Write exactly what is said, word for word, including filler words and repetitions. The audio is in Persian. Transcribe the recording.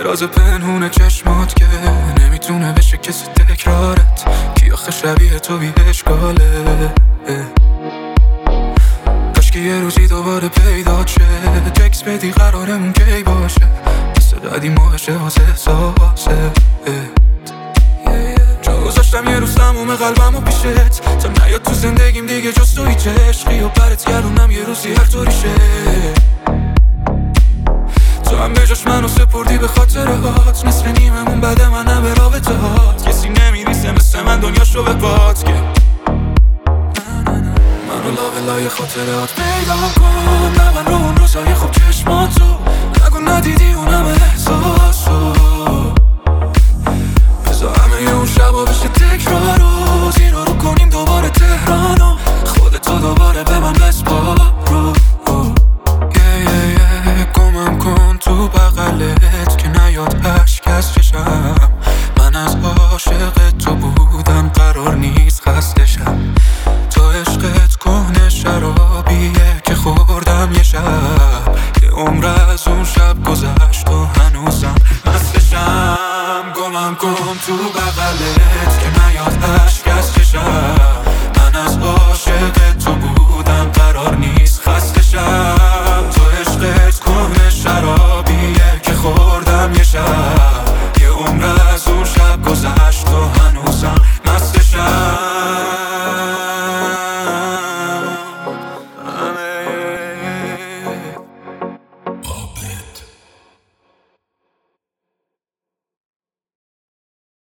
راز پنهون چشمات که نمیتونه بشه کسی تکرارت، کی آخه شبیه تو بی اشکاله. کاشکی یه روزی دوباره پیدا شه، تکس بدی قرارمون کی باشه، مثل قدیما بشه واسه احساسه. جا گذاشتم یه روز تموم قلبم و پیشت، تا نیاد تو زندگیم دیگه جز تو هیچ عشقی، و برات گردونم یه روزی هر طوری شه. تو هم به جاش منو سپردی به خاطر هات، مثل نیممون بعد منم به رابطه هات. کسی نمیریسه مثل من دنیاشو به باد که منو لاولای خاطرات پیدا کن. نبن رو اون روزای خوب چشماتو، نگو ندیدی اونم احساسو. بذار همه اون شبا بشه تکرار و زیرا رو کنیم دوباره تهرانو. خودتو دوباره به من بسپارو. گمم کن تو بغلت که نیاد اشک از چشم. من از عاشق تو بودم قرار نیست خسته شم. تو عشقت کهنه شرابیه که خوردم یه شب، یه عمر از اون شب گذشت و هنوزم مستشم. گمم کن تو بغلت که نیاد اشک از چشم.